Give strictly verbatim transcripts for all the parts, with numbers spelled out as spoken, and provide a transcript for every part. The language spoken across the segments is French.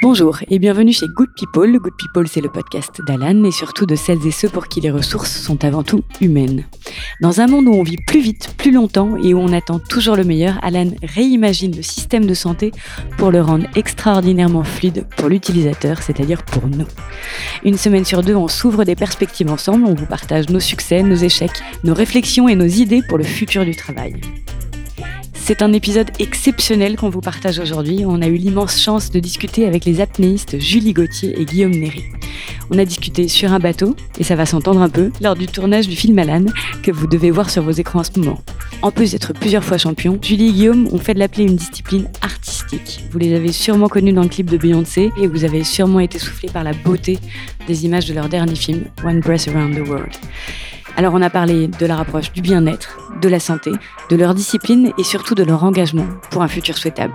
Bonjour et bienvenue chez Good People. Good People, c'est le podcast d'Alan et surtout de celles et ceux pour qui les ressources sont avant tout humaines. Dans un monde où on vit plus vite, plus longtemps et où on attend toujours le meilleur, Alan réimagine le système de santé pour le rendre extraordinairement fluide pour l'utilisateur, c'est-à-dire pour nous. Une semaine sur deux, on s'ouvre des perspectives ensemble, on vous partage nos succès, nos échecs, nos réflexions et nos idées pour le futur du travail. C'est un épisode exceptionnel qu'on vous partage aujourd'hui. On a eu l'immense chance de discuter avec les apnéistes Julie Gauthier et Guillaume Néry. On a discuté sur un bateau, et ça va s'entendre un peu, lors du tournage du film Alan, que vous devez voir sur vos écrans en ce moment. En plus d'être plusieurs fois champions, Julie et Guillaume ont fait de l'apnée une discipline artistique. Vous les avez sûrement connus dans le clip de Beyoncé, et vous avez sûrement été soufflés par la beauté des images de leur dernier film, One Breath Around the World. Alors on a parlé de leur approche du bien-être, de la santé, de leur discipline et surtout de leur engagement pour un futur souhaitable.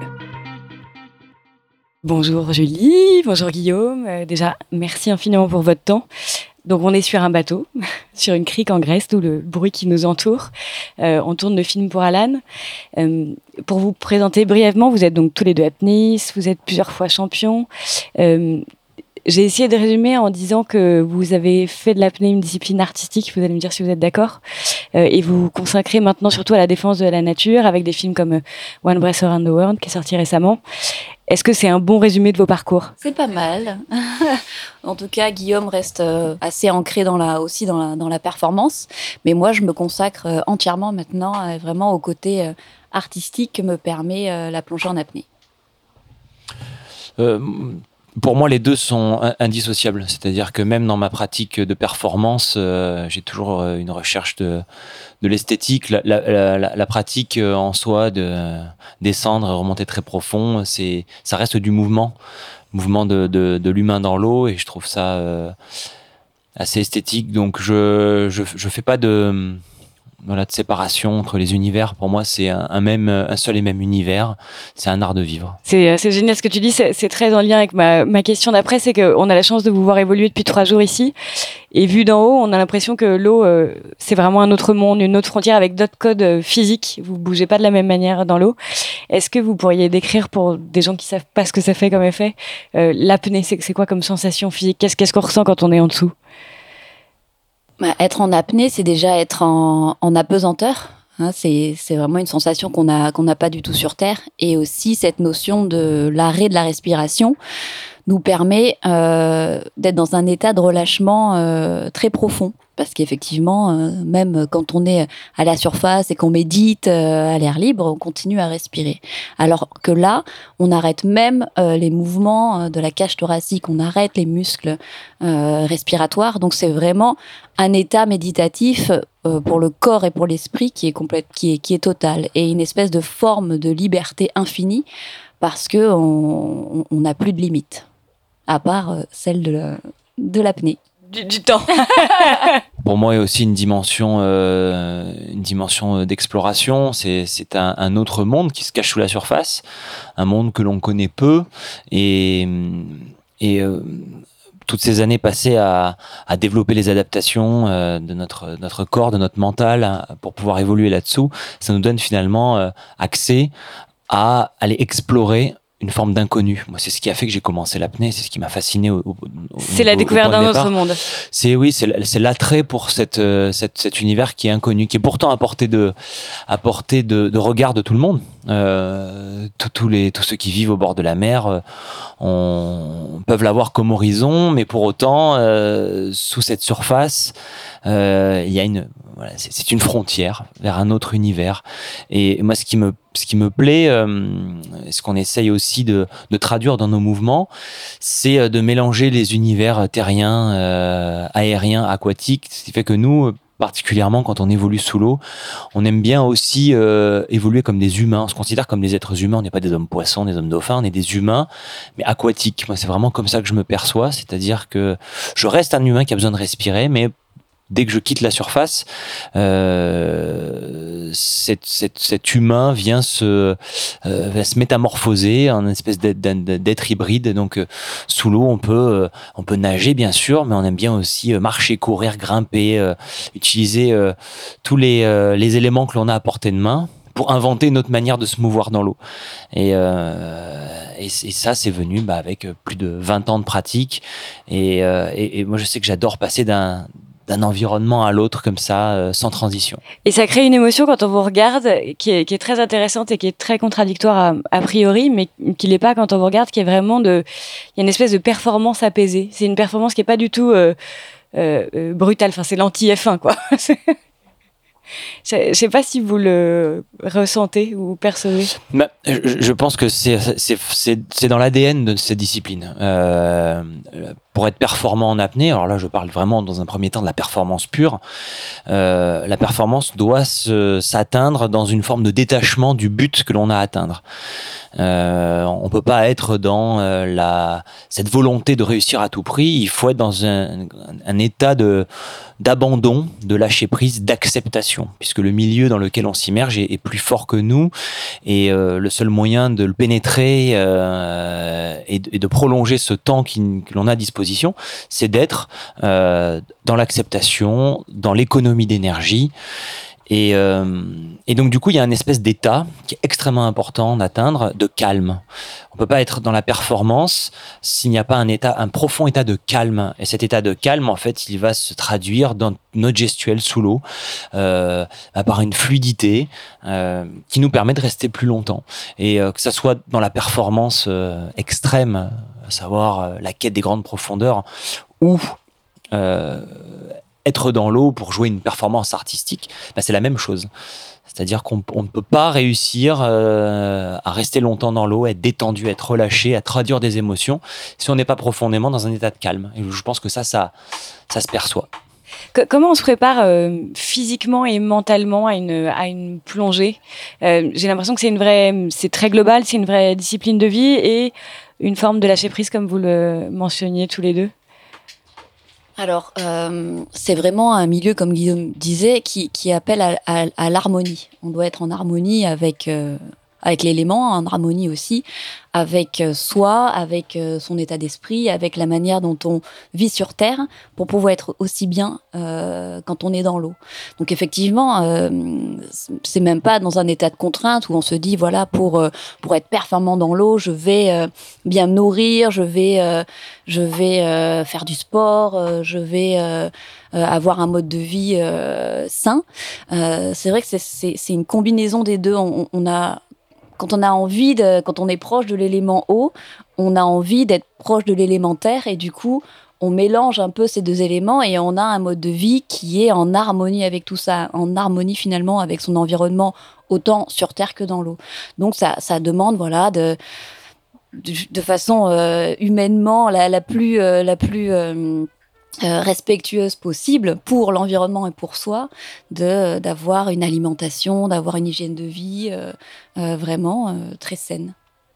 Bonjour Julie, bonjour Guillaume. Euh, déjà, merci infiniment pour votre temps. Donc on est sur un bateau, sur une crique en Grèce, d'où le bruit qui nous entoure. Euh, on tourne le film pour Alan. Euh, pour vous présenter brièvement, vous êtes donc tous les deux apnéistes, vous êtes plusieurs fois champions. Euh, J'ai essayé de résumer en disant que vous avez fait de l'apnée une discipline artistique, vous allez me dire si vous êtes d'accord, euh, et vous vous consacrez maintenant surtout à la défense de la nature avec des films comme One Breath Around the World qui est sorti récemment. Est-ce que c'est un bon résumé de vos parcours ? C'est pas mal. En tout cas, Guillaume reste assez ancré dans la, aussi dans la, dans la performance, mais moi je me consacre entièrement maintenant vraiment au côté artistique que me permet la plongée en apnée. Euh... Pour moi, les deux sont indissociables. C'est-à-dire que même dans ma pratique de performance, euh, j'ai toujours une recherche de, de l'esthétique. La, la, la, la pratique en soi, de descendre et remonter très profond, c'est, ça reste du mouvement, mouvement de, de, de l'humain dans l'eau, et je trouve ça euh, assez esthétique. Donc, je je, je fais pas de Voilà, de séparation entre les univers. Pour moi, c'est un, un même, un seul et même univers. C'est un art de vivre. C'est, c'est génial ce que tu dis. C'est, c'est très en lien avec ma, ma question d'après. C'est qu'on a la chance de vous voir évoluer depuis trois jours ici. Et vu d'en haut, on a l'impression que l'eau, euh, c'est vraiment un autre monde, une autre frontière avec d'autres codes euh, physiques. Vous bougez pas de la même manière dans l'eau. Est-ce que vous pourriez décrire pour des gens qui savent pas ce que ça fait comme effet, euh, l'apnée, c'est, c'est quoi comme sensation physique ? Qu'est-ce, qu'est-ce qu'on ressent quand on est en dessous ? Bah, être en apnée, c'est déjà être en, en apesanteur. Hein, c'est, c'est vraiment une sensation qu'on a, qu'on n'a pas du tout sur Terre. Et aussi, cette notion de l'arrêt de la respiration nous permet euh, d'être dans un état de relâchement euh, très profond. Parce qu'effectivement, euh, même quand on est à la surface et qu'on médite euh, à l'air libre, on continue à respirer. Alors que là, on arrête même euh, les mouvements de la cage thoracique, on arrête les muscles euh, respiratoires. Donc c'est vraiment un état méditatif euh, pour le corps et pour l'esprit qui est complète, qui est qui est total, et une espèce de forme de liberté infinie parce que on on n'a plus de limites à part euh, celle de la, de l'apnée. Du, du temps. Pour moi, il y a aussi une dimension, euh, une dimension d'exploration. C'est, c'est un, un autre monde qui se cache sous la surface, un monde que l'on connaît peu, et, et euh, toutes ces années passées à, à développer les adaptations euh, de notre, notre corps, de notre mental, hein, pour pouvoir évoluer là-dessous, ça nous donne finalement euh, accès à aller explorer une forme d'inconnu. Moi, c'est ce qui a fait que j'ai commencé l'apnée, c'est ce qui m'a fasciné. Au, au, c'est au, la découverte d'un autre monde. C'est oui, c'est, c'est l'attrait pour cette, cette, cet univers qui est inconnu, qui est pourtant à portée de, à portée de, de regard de tout le monde. Euh, tous les, tous ceux qui vivent au bord de la mer, on, peuvent l'avoir comme horizon, mais pour autant, euh, sous cette surface, euh, il y a une, voilà, c'est, c'est une frontière vers un autre univers. Et moi, ce qui me Ce qui me plaît, euh, ce qu'on essaye aussi de, de traduire dans nos mouvements, c'est de mélanger les univers terriens, euh, aériens, aquatiques. Ce qui fait que nous, particulièrement quand on évolue sous l'eau, on aime bien aussi euh, évoluer comme des humains. On se considère comme des êtres humains. On n'est pas des hommes poissons, des hommes dauphins. On est des humains, mais aquatiques. Moi, c'est vraiment comme ça que je me perçois. C'est-à-dire que je reste un humain qui a besoin de respirer, mais dès que je quitte la surface, euh, cet, cet, cet humain vient se, euh, va se métamorphoser en une espèce d'être, d'être hybride. Donc, euh, sous l'eau, on peut, euh, on peut nager, bien sûr, mais on aime bien aussi marcher, courir, grimper, euh, utiliser euh, tous les, euh, les éléments que l'on a à portée de main pour inventer une autre manière de se mouvoir dans l'eau. Et, euh, et, et ça, c'est venu bah, avec plus de vingt ans de pratique. Et, euh, et, et moi, je sais que j'adore passer d'un, d'un environnement à l'autre comme ça, euh, sans transition. Et ça crée une émotion quand on vous regarde qui est, qui est très intéressante et qui est très contradictoire a, a priori, mais qui l'est pas quand on vous regarde, qui est vraiment de... Il y a une espèce de performance apaisée. C'est une performance qui est pas du tout euh, euh, euh, brutale. Enfin, c'est l'anti-F un, quoi. Je ne sais pas si vous le ressentez ou percevez. Bah, je, je pense que c'est, c'est, c'est, c'est dans l'A D N de cette discipline. Euh, pour être performant en apnée, alors là je parle vraiment dans un premier temps de la performance pure, euh, la performance doit se, s'atteindre dans une forme de détachement du but que l'on a à atteindre. Euh, on peut pas être dans euh, la cette volonté de réussir à tout prix. Il faut être dans un, un état de d'abandon, de lâcher prise, d'acceptation, puisque le milieu dans lequel on s'immerge est, est plus fort que nous, et euh, le seul moyen de le pénétrer euh, et, de, et de prolonger ce temps qui, que l'on a à disposition, c'est d'être euh, dans l'acceptation, dans l'économie d'énergie. Et, euh, et donc, du coup, il y a une espèce d'état qui est extrêmement important d'atteindre, de calme. On peut pas être dans la performance s'il n'y a pas un état, un profond état de calme. Et cet état de calme, en fait, il va se traduire dans notre gestuelle sous l'eau, euh, par une fluidité euh, qui nous permet de rester plus longtemps. Et euh, que ça soit dans la performance euh, extrême, à savoir euh, la quête des grandes profondeurs, ou euh, être dans l'eau pour jouer une performance artistique, bah c'est la même chose. C'est-à-dire qu'on on ne peut pas réussir euh, à rester longtemps dans l'eau, être détendu, être relâché, à traduire des émotions, si on n'est pas profondément dans un état de calme. Et je pense que ça, ça, ça se perçoit. Comment on se prépare euh, physiquement et mentalement à une, à une plongée ? euh, J'ai l'impression que c'est une vraie, c'est très global, c'est une vraie discipline de vie et une forme de lâcher prise, comme vous le mentionniez tous les deux. Alors, euh, c'est vraiment un milieu, comme Guillaume disait, qui, qui appelle à, à, à l'harmonie. On doit être en harmonie avec, euh, avec l'élément, en harmonie aussi avec soi, avec son état d'esprit, avec la manière dont on vit sur Terre, pour pouvoir être aussi bien euh, quand on est dans l'eau. Donc effectivement, euh, c'est même pas dans un état de contrainte où on se dit, voilà, pour, euh, pour être performant dans l'eau, je vais euh, bien me nourrir, je vais, euh, je vais euh, faire du sport, euh, je vais... Euh, Euh, avoir un mode de vie euh, sain. Euh, c'est vrai que c'est, c'est, c'est une combinaison des deux. On, on a, quand on a envie de, quand on est proche de l'élément eau, on a envie d'être proche de l'élément terre et du coup, on mélange un peu ces deux éléments et on a un mode de vie qui est en harmonie avec tout ça, en harmonie finalement avec son environnement, autant sur terre que dans l'eau. Donc ça, ça demande, voilà, de de, de façon euh, humainement la, la plus, euh, la plus euh, Euh, respectueuse possible pour l'environnement et pour soi, de, d'avoir une alimentation, d'avoir une hygiène de vie euh, euh, vraiment euh, très saine.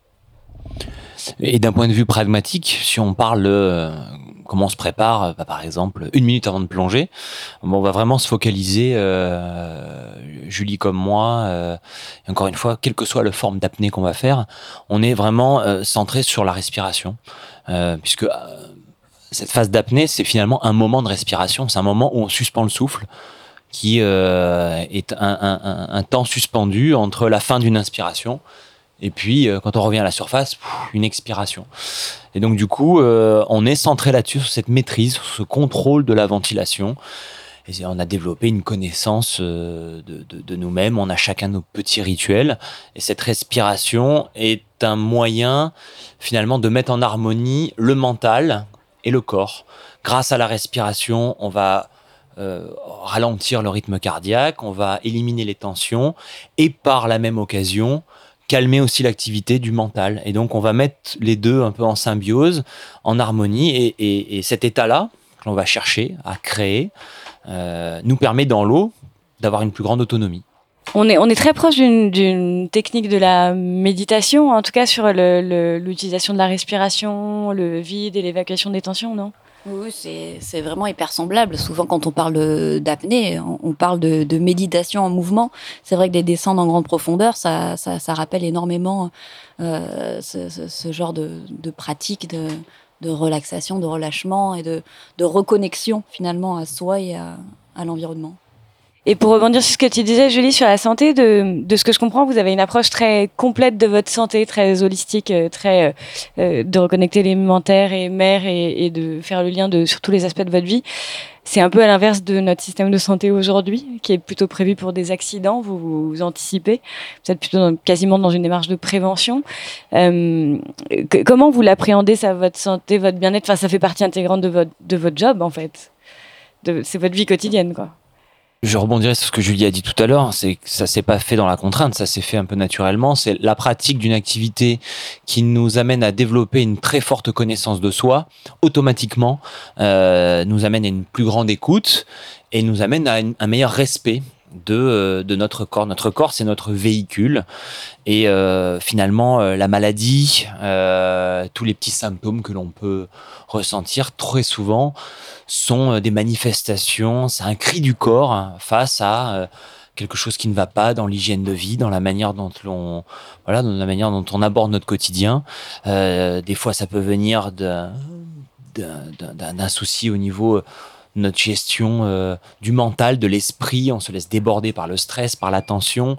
Et d'un point de vue pragmatique, si on parle de euh, comment on se prépare, bah, par exemple, une minute avant de plonger, bon, on va vraiment se focaliser, euh, Julie comme moi, euh, et encore une fois, quelle que soit la forme d'apnée qu'on va faire, on est vraiment euh, centré sur la respiration, euh, puisque euh, cette phase d'apnée, c'est finalement un moment de respiration, c'est un moment où on suspend le souffle, qui euh, est un, un, un, un temps suspendu entre la fin d'une inspiration et puis euh, quand on revient à la surface, une expiration. Et donc du coup, euh, on est centré là-dessus, sur cette maîtrise, sur ce contrôle de la ventilation. Et on a développé une connaissance euh, de, de, de nous-mêmes, on a chacun nos petits rituels. Et cette respiration est un moyen finalement de mettre en harmonie le mental et le corps. Grâce à la respiration, on va euh, ralentir le rythme cardiaque, on va éliminer les tensions et par la même occasion, calmer aussi l'activité du mental. Et donc, on va mettre les deux un peu en symbiose, en harmonie. Et, et, et cet état-là, que l'on va chercher à créer, euh, nous permet dans l'eau d'avoir une plus grande autonomie. On est, on est très proche d'une, d'une technique de la méditation, en tout cas sur le, le, l'utilisation de la respiration, le vide et l'évacuation des tensions, non ? Oui, c'est, c'est vraiment hyper semblable. Souvent, quand on parle d'apnée, on parle de, de méditation en mouvement. C'est vrai que des descentes en grande profondeur, ça, ça, ça rappelle énormément euh, ce, ce, ce genre de, de pratique de, de relaxation, de relâchement et de, de reconnexion finalement à soi et à, à l'environnement. Et pour rebondir sur ce que tu disais, Julie, sur la santé, de, de ce que je comprends, vous avez une approche très complète de votre santé, très holistique, très euh, de reconnecter l'élémentaire et mère et, et de faire le lien de, sur tous les aspects de votre vie. C'est un peu à l'inverse de notre système de santé aujourd'hui, qui est plutôt prévu pour des accidents. Vous vous, vous anticipez, vous êtes plutôt dans, quasiment dans une démarche de prévention. Euh, que, comment vous l'appréhendez, ça, votre santé, votre bien-être? Enfin, ça fait partie intégrante de votre, de votre job, en fait. De, c'est votre vie quotidienne, quoi. Je rebondirai sur ce que Julie a dit tout à l'heure, c'est que ça s'est pas fait dans la contrainte, ça s'est fait un peu naturellement. C'est la pratique d'une activité qui nous amène à développer une très forte connaissance de soi, automatiquement euh, nous amène à une plus grande écoute et nous amène à une, un meilleur respect de, de notre corps. Notre corps, c'est notre véhicule. Et euh, finalement, euh, la maladie, euh, tous les petits symptômes que l'on peut ressentir très souvent sont des manifestations, c'est un cri du corps hein, face à euh, quelque chose qui ne va pas dans l'hygiène de vie, dans la manière dont l'on, voilà, dans la manière dont on aborde notre quotidien. Euh, des fois, ça peut venir d'un, d'un, d'un souci au niveau de notre gestion euh, du mental, de l'esprit. On se laisse déborder par le stress, par la tension.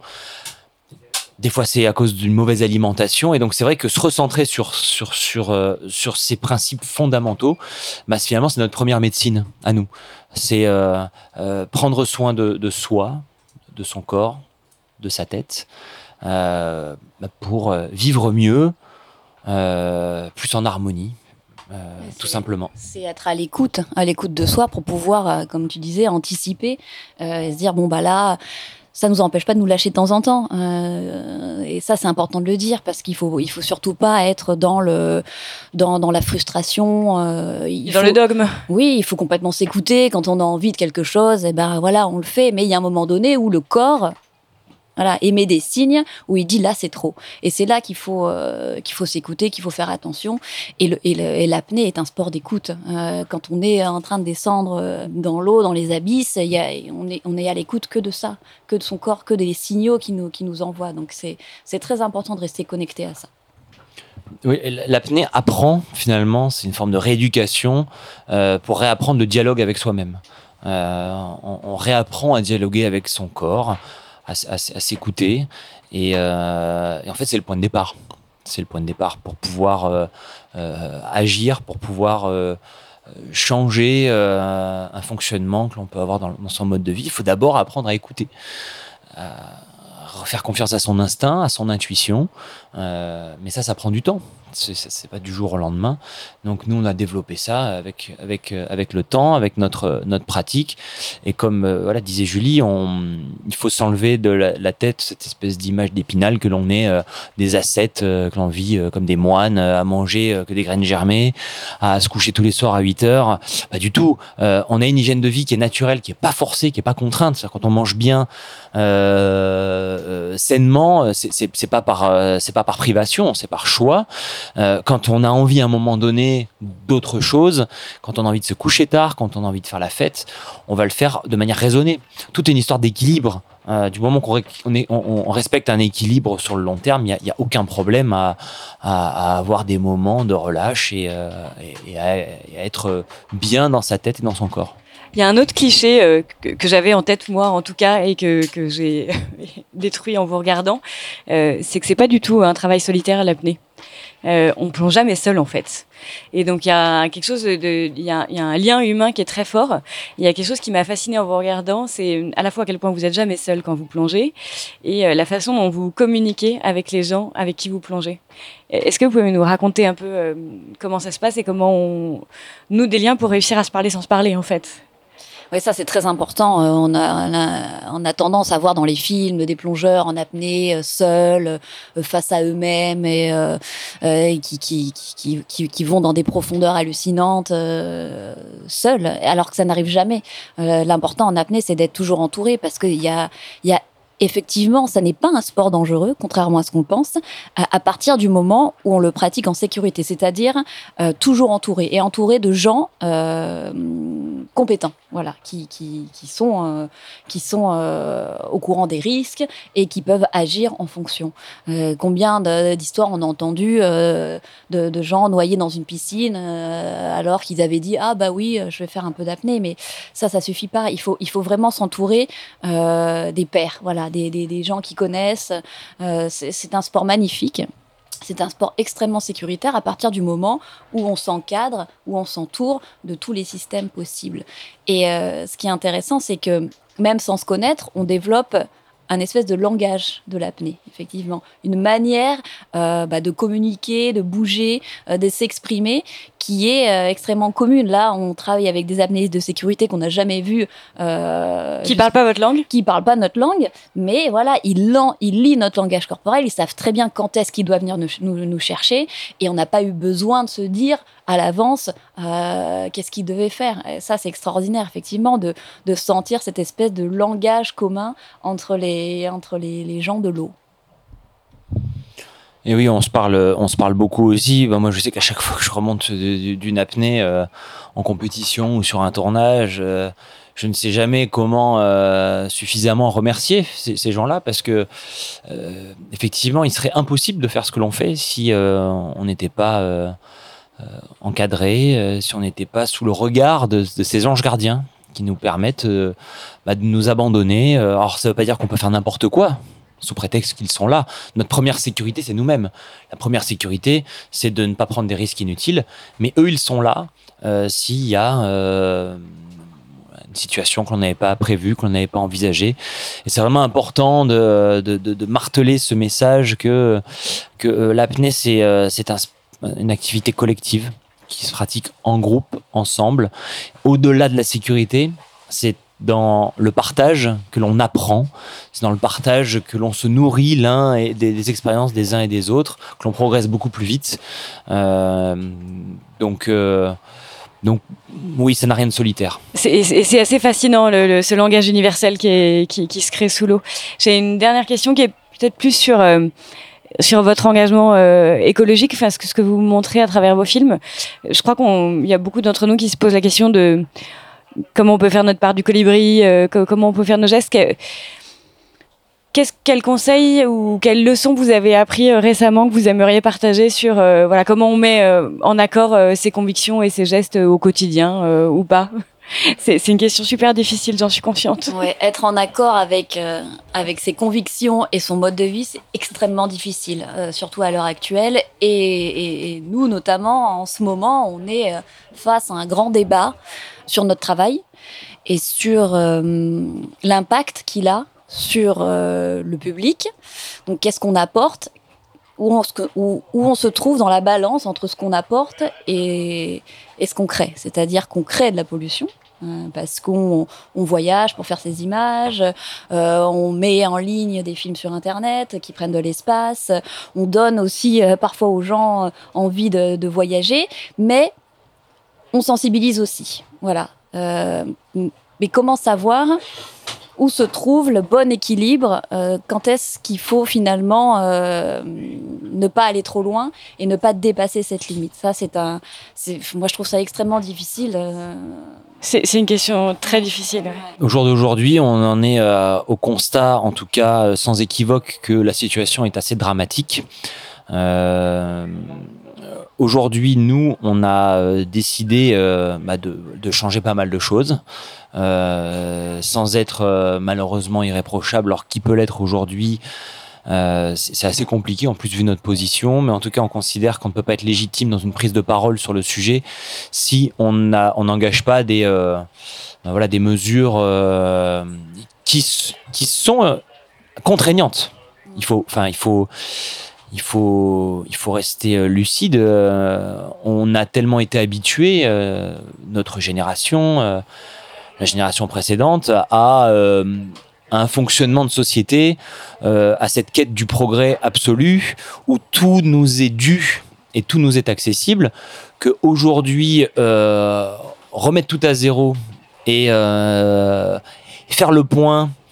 Des fois, c'est à cause d'une mauvaise alimentation. Et donc, c'est vrai que se recentrer sur, sur, sur, euh, sur ces principes fondamentaux, bah, finalement, c'est notre première médecine à nous. C'est euh, euh, prendre soin de, de soi, de son corps, de sa tête, euh, bah, pour euh, vivre mieux, euh, plus en harmonie. Euh, tout simplement. C'est être à l'écoute, à l'écoute de soi pour pouvoir, euh, comme tu disais, anticiper euh, et se dire, bon, bah là... Ça nous empêche pas de nous lâcher de temps en temps, euh, et ça c'est important de le dire parce qu'il faut il faut surtout pas être dans le dans dans la frustration. Euh, il dans faut, le dogme. Oui, il faut complètement s'écouter quand on a envie de quelque chose. Et ben voilà, on le fait. Mais il y a un moment donné où le corps, voilà, émet des signes où il dit là c'est trop. Et c'est là qu'il faut euh, qu'il faut s'écouter, qu'il faut faire attention. Et, le, et, le, et l'apnée est un sport d'écoute. Euh, quand on est en train de descendre dans l'eau, dans les abysses, il y a, on est on est à l'écoute que de ça, que de son corps, que des signaux qui nous qui nous envoient. Donc c'est c'est très important de rester connecté à ça. Oui, l'apnée apprend finalement, c'est une forme de rééducation euh, pour réapprendre le dialogue avec soi-même. Euh, on, on réapprend à dialoguer avec son corps. À, à, à s'écouter et, euh, et en fait c'est le point de départ c'est le point de départ pour pouvoir euh, euh, agir, pour pouvoir euh, changer euh, un fonctionnement que l'on peut avoir dans, dans son mode de vie. Il faut d'abord apprendre à écouter, à faire confiance à son instinct, à son intuition, euh, mais ça ça prend du temps. C'est, c'est pas du jour au lendemain. Donc nous on a développé ça avec avec avec le temps, avec notre notre pratique. Et comme euh, voilà disait Julie, on, il faut s'enlever de la, la tête cette espèce d'image d'épinal que l'on est euh, des ascètes, euh, que l'on vit euh, comme des moines, euh, à manger euh, que des graines germées, à se coucher tous les soirs à huit heures. Pas du tout. Euh, on a une hygiène de vie qui est naturelle, qui est pas forcée, qui est pas contrainte. C'est-à-dire, quand on mange bien, euh, euh, sainement, c'est, c'est, c'est pas par euh, c'est pas par privation, c'est par choix. Euh, quand on a envie à un moment donné d'autre chose, quand on a envie de se coucher tard, quand on a envie de faire la fête, on va le faire de manière raisonnée. Tout est une histoire d'équilibre. Euh, du moment qu'on ré- on, est, on, on respecte un équilibre sur le long terme, il n'y a, a aucun problème à, à, à avoir des moments de relâche et, euh, et, et, à, et à être bien dans sa tête et dans son corps. Il y a un autre cliché euh, que, que j'avais en tête, moi en tout cas, et que, que j'ai détruit en vous regardant, euh, c'est que c'est pas du tout un travail solitaire, l'apnée. Euh, on plonge jamais seul en fait. Et donc il y a quelque chose de, il y a, il y a un lien humain qui est très fort. Il y a quelque chose qui m'a fascinée en vous regardant, c'est à la fois à quel point vous êtes jamais seul quand vous plongez, et euh, la façon dont vous communiquez avec les gens avec qui vous plongez. Est-ce que vous pouvez nous raconter un peu euh, comment ça se passe et comment on noue des liens pour réussir à se parler sans se parler en fait? Oui, ça c'est très important. Euh, on, a, on, a, on a tendance à voir dans les films des plongeurs en apnée, euh, seuls, euh, face à eux-mêmes, et euh, euh, qui, qui, qui, qui, qui vont dans des profondeurs hallucinantes, euh, seuls, alors que ça n'arrive jamais. Euh, l'important en apnée, c'est d'être toujours entouré, parce qu'il y a, il y a effectivement, ça n'est pas un sport dangereux, contrairement à ce qu'on pense, à, à partir du moment où on le pratique en sécurité, c'est-à-dire euh, toujours entouré, et entouré de gens euh, compétents, voilà, qui, qui, qui sont, euh, qui sont euh, au courant des risques et qui peuvent agir en fonction. Euh, combien de, d'histoires on a entendu euh, de, de gens noyés dans une piscine euh, alors qu'ils avaient dit « Ah bah oui, je vais faire un peu d'apnée », mais ça, ça suffit pas. Il faut, il faut vraiment s'entourer euh, des pairs, voilà. Des, des, des gens qui connaissent. Euh, c'est, c'est un sport magnifique. C'est un sport extrêmement sécuritaire à partir du moment où on s'encadre, où on s'entoure de tous les systèmes possibles. Et euh, ce qui est intéressant, c'est que même sans se connaître, on développe un espèce de langage de l'apnée, effectivement. Une manière euh, bah, de communiquer, de bouger, euh, de s'exprimer qui est euh, extrêmement commune. Là, on travaille avec des apnéistes de sécurité qu'on n'a jamais vus. Euh, qui ne parlent pas votre langue ? Qui ne parlent pas notre langue, mais voilà, ils, lan- ils lisent notre langage corporel, ils savent très bien quand est-ce qu'ils doivent venir nous, nous, nous chercher, et on n'a pas eu besoin de se dire à l'avance euh, qu'est-ce qu'ils devaient faire. Et ça, c'est extraordinaire, effectivement, de, de sentir cette espèce de langage commun entre les, entre les, les gens de l'eau. Et oui, on se parle, on se parle beaucoup aussi. Ben moi, je sais qu'à chaque fois que je remonte d'une apnée euh, en compétition ou sur un tournage, euh, je ne sais jamais comment euh, suffisamment remercier ces, ces gens-là, parce que euh, effectivement, il serait impossible de faire ce que l'on fait si euh, on n'était pas euh, euh, encadré, euh, si on n'était pas sous le regard de, de ces anges gardiens qui nous permettent euh, bah, de nous abandonner. Alors, ça ne veut pas dire qu'on peut faire n'importe quoi, sous prétexte qu'ils sont là. Notre première sécurité, c'est nous-mêmes. La première sécurité, c'est de ne pas prendre des risques inutiles. Mais eux, ils sont là euh, s'il y a euh, une situation qu'on n'avait pas prévue, qu'on n'avait pas envisagée. Et c'est vraiment important de, de, de, de marteler ce message que, que euh, l'apnée, c'est, euh, c'est un, une activité collective qui se pratique en groupe, ensemble. Au-delà de la sécurité, c'est dans le partage que l'on apprend, c'est dans le partage que l'on se nourrit l'un et des, des expériences des uns et des autres, que l'on progresse beaucoup plus vite. Euh, donc, euh, donc, oui, ça n'a rien de solitaire. C'est, c'est, c'est assez fascinant, le, le, ce langage universel qui, est, qui, qui se crée sous l'eau. J'ai une dernière question qui est peut-être plus sur... Euh, sur votre engagement euh, écologique, enfin, ce, que, ce que vous montrez à travers vos films. Je crois qu'il y a beaucoup d'entre nous qui se posent la question de comment on peut faire notre part du colibri, euh, que, comment on peut faire nos gestes. Que, qu'est-ce, quel conseil ou quelle leçon vous avez appris euh, récemment que vous aimeriez partager sur euh, voilà, comment on met euh, en accord euh, ses convictions et ses gestes au quotidien euh, ou pas ? C'est, c'est une question super difficile, j'en suis consciente. Ouais, être en accord avec, euh, avec ses convictions et son mode de vie, c'est extrêmement difficile, euh, surtout à l'heure actuelle. Et, et, et nous, notamment, en ce moment, on est face à un grand débat sur notre travail et sur euh, l'impact qu'il a sur euh, le public. Donc, qu'est-ce qu'on apporte ? Où on, se, où, où on se trouve dans la balance entre ce qu'on apporte et, et ce qu'on crée. C'est-à-dire qu'on crée de la pollution, hein, parce qu'on on voyage pour faire ces images, euh, on met en ligne des films sur Internet qui prennent de l'espace, on donne aussi euh, parfois aux gens envie de, de voyager, mais on sensibilise aussi. Voilà. Euh, mais comment savoir où se trouve le bon équilibre, euh, quand est-ce qu'il faut finalement euh, ne pas aller trop loin et ne pas dépasser cette limite. Ça, c'est un, c'est, moi, je trouve ça extrêmement difficile. Euh... C'est, c'est une question très difficile. Ouais. Au jour d'aujourd'hui, on en est euh, au constat, en tout cas sans équivoque, que la situation est assez dramatique. Euh, aujourd'hui, nous, on a décidé euh, bah, de, de changer pas mal de choses. Euh, sans être euh, malheureusement irréprochable, alors qui peut l'être aujourd'hui, euh, c'est, c'est assez compliqué en plus vu notre position, mais en tout cas on considère qu'on ne peut pas être légitime dans une prise de parole sur le sujet si on n'engage pas des, euh, voilà, des mesures euh, qui, qui sont euh, contraignantes. Il faut, enfin, il faut, il faut, il faut rester lucide. Euh, on a tellement été habitués, euh, notre génération, euh, la génération précédente, à, euh, à un fonctionnement de société, euh, à cette quête du progrès absolu, où tout nous est dû et tout nous est accessible, qu'aujourd'hui, euh, remettre tout à zéro et euh, faire le point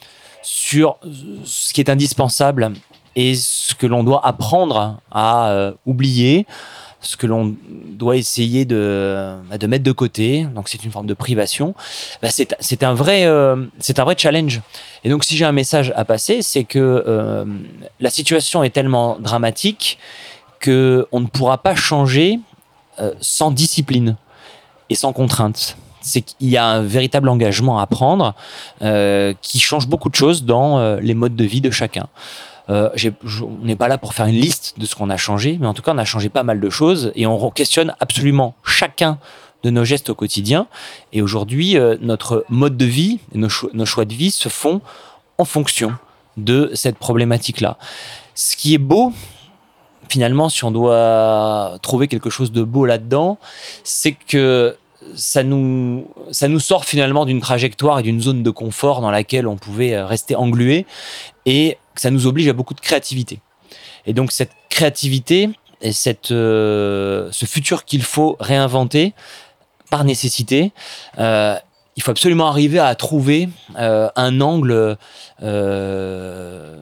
sur ce qui est indispensable et ce que l'on doit apprendre à euh, oublier, ce que l'on doit essayer de, de mettre de côté. Donc, c'est une forme de privation. Bah, c'est, c'est, un vrai, euh, c'est un vrai challenge. Et donc, si j'ai un message à passer, c'est que euh, la situation est tellement dramatique qu'on ne pourra pas changer euh, sans discipline et sans contrainte. C'est qu'il y a un véritable engagement à prendre euh, qui change beaucoup de choses dans euh, les modes de vie de chacun. Euh, j'ai, on n'est pas là pour faire une liste de ce qu'on a changé, mais en tout cas, on a changé pas mal de choses et on questionne absolument chacun de nos gestes au quotidien. Et aujourd'hui, euh, notre mode de vie, nos, cho- nos choix de vie se font en fonction de cette problématique-là. Ce qui est beau, finalement, si on doit trouver quelque chose de beau là-dedans, c'est que ça nous, ça nous sort finalement d'une trajectoire et d'une zone de confort dans laquelle on pouvait rester englué et ça nous oblige à beaucoup de créativité. Et donc, cette créativité et cette, euh, ce futur qu'il faut réinventer par nécessité, euh, il faut absolument arriver à trouver euh, un angle euh,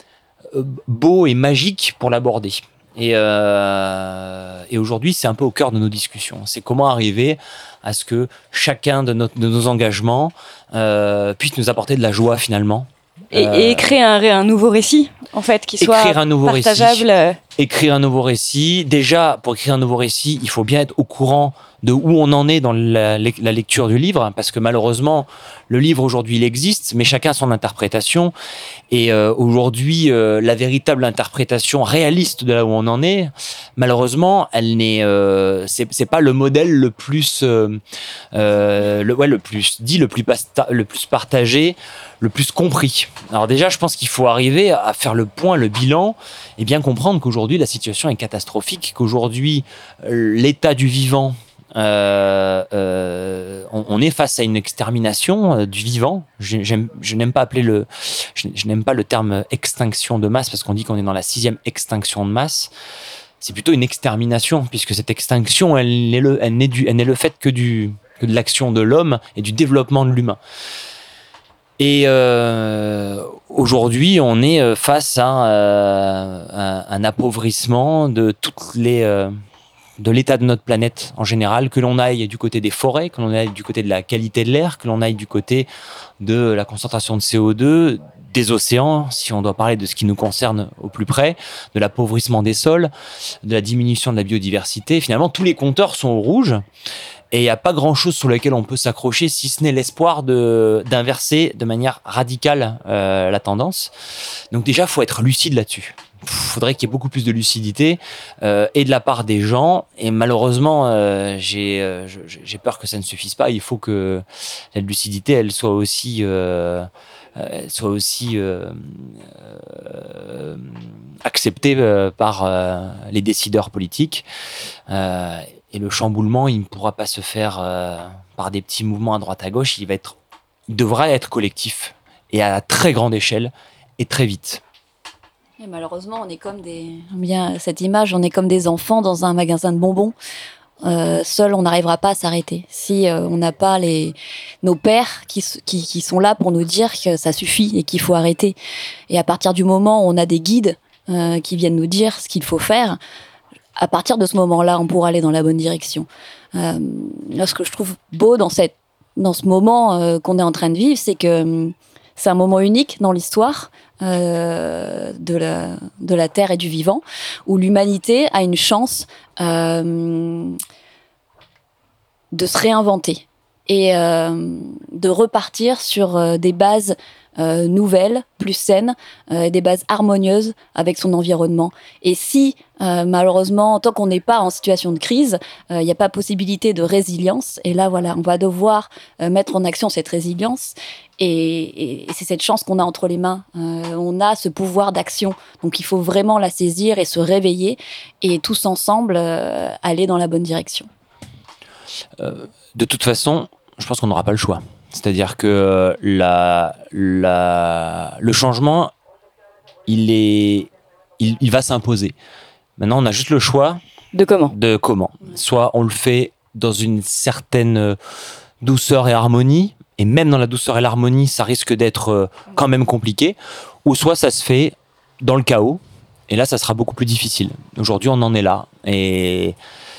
beau et magique pour l'aborder. Et, euh, et aujourd'hui, c'est un peu au cœur de nos discussions. C'est comment arriver à ce que chacun de, notre, de nos engagements euh, puisse nous apporter de la joie finalement. Et, euh, et écrire un, un nouveau récit, en fait, qui soit écrire un nouveau partageable. Récit, écrire un nouveau récit. Déjà, pour écrire un nouveau récit, il faut bien être au courant de où on en est dans la, la lecture du livre, parce que malheureusement, le livre aujourd'hui, il existe, mais chacun a son interprétation. Et euh, aujourd'hui, euh, la véritable interprétation réaliste de là où on en est, malheureusement, elle n'est, euh, c'est, c'est pas le modèle le plus, euh, euh, le, ouais, le plus dit, le plus, pasta, le plus partagé, le plus compris. Alors déjà, je pense qu'il faut arriver à faire le point, le bilan, et bien comprendre qu'aujourd'hui, la situation est catastrophique, qu'aujourd'hui, l'état du vivant, Euh, euh, on, on est face à une extermination euh, du vivant. Je, j'aime, je n'aime pas appeler le, je, je n'aime pas le terme extinction de masse parce qu'on dit qu'on est dans la sixième extinction de masse. C'est plutôt une extermination puisque cette extinction, elle n'est le, elle n'est du, elle n'est le fait que du, que de l'action de l'homme et du développement de l'humain. Et euh, aujourd'hui, on est face à euh, un, un appauvrissement de toutes les euh, de l'état de notre planète en général, que l'on aille du côté des forêts, que l'on aille du côté de la qualité de l'air, que l'on aille du côté de la concentration de C O deux, des océans, si on doit parler de ce qui nous concerne au plus près, de l'appauvrissement des sols, de la diminution de la biodiversité. Finalement, tous les compteurs sont au rouge et il n'y a pas grand-chose sur lequel on peut s'accrocher, si ce n'est l'espoir de, d'inverser de manière radicale euh, la tendance. Donc déjà, il faut être lucide là-dessus. Il faudrait qu'il y ait beaucoup plus de lucidité euh, et de la part des gens. Et malheureusement, euh, j'ai, euh, j'ai peur que ça ne suffise pas. Il faut que la lucidité, elle soit aussi, euh, elle soit aussi euh, euh, acceptée euh, par euh, les décideurs politiques. Euh, et le chamboulement, il ne pourra pas se faire euh, par des petits mouvements à droite à gauche. Il va être, il devra être collectif et à très grande échelle et très vite. Et malheureusement, on est comme des, bien cette image, on est comme des enfants dans un magasin de bonbons. Euh, seul, on n'arrivera pas à s'arrêter. Si euh, on n'a pas les nos pères qui, qui qui sont là pour nous dire que ça suffit et qu'il faut arrêter. Et à partir du moment où on a des guides euh, qui viennent nous dire ce qu'il faut faire, à partir de ce moment-là, on pourra aller dans la bonne direction. Euh, là, ce que je trouve beau dans cette dans ce moment euh, qu'on est en train de vivre, c'est que c'est un moment unique dans l'histoire euh, de, la, de la Terre et du vivant, où l'humanité a une chance euh, de se réinventer et euh, de repartir sur euh, des bases euh, nouvelles, plus saines, euh, des bases harmonieuses avec son environnement. Et si, euh, malheureusement, tant qu'on n'est pas en situation de crise, il euh, n'y a pas possibilité de résilience. Et là, voilà, on va devoir euh, mettre en action cette résilience. Et, et, et c'est cette chance qu'on a entre les mains. Euh, on a ce pouvoir d'action. Donc, il faut vraiment la saisir et se réveiller et tous ensemble euh, aller dans la bonne direction. Euh, de toute façon, je pense qu'on n'aura pas le choix. C'est-à-dire que la, la, le changement, il, est, il, il va s'imposer. Maintenant, on a juste le choix. De comment ? De comment. Soit on le fait dans une certaine douceur et harmonie, et même dans la douceur et l'harmonie, ça risque d'être euh, quand même compliqué, ou soit ça se fait dans le chaos, et là, ça sera beaucoup plus difficile. Aujourd'hui, on en est là, et,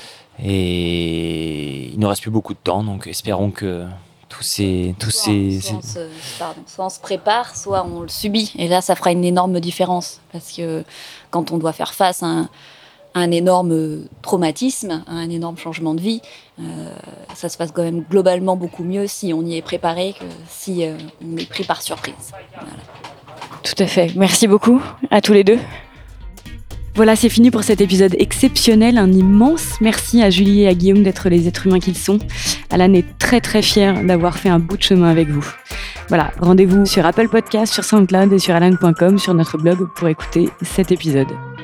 et il ne reste plus beaucoup de temps, donc espérons que tous ces... Tous soit, ces, soit, ces... On se, pardon, soit on se prépare, soit on le subit, et là, ça fera une énorme différence, parce que quand on doit faire face à un, à un énorme traumatisme, à un énorme changement de vie, euh, ça se passe quand même globalement beaucoup mieux si on y est préparé que si euh, on est pris par surprise. Voilà. Tout à fait. Merci beaucoup à tous les deux. Voilà, c'est fini pour cet épisode exceptionnel. Un immense merci à Julie et à Guillaume d'être les êtres humains qu'ils sont. Alan est très très fier d'avoir fait un bout de chemin avec vous. Voilà, rendez-vous sur Apple Podcasts, sur SoundCloud et sur alan point com sur notre blog pour écouter cet épisode.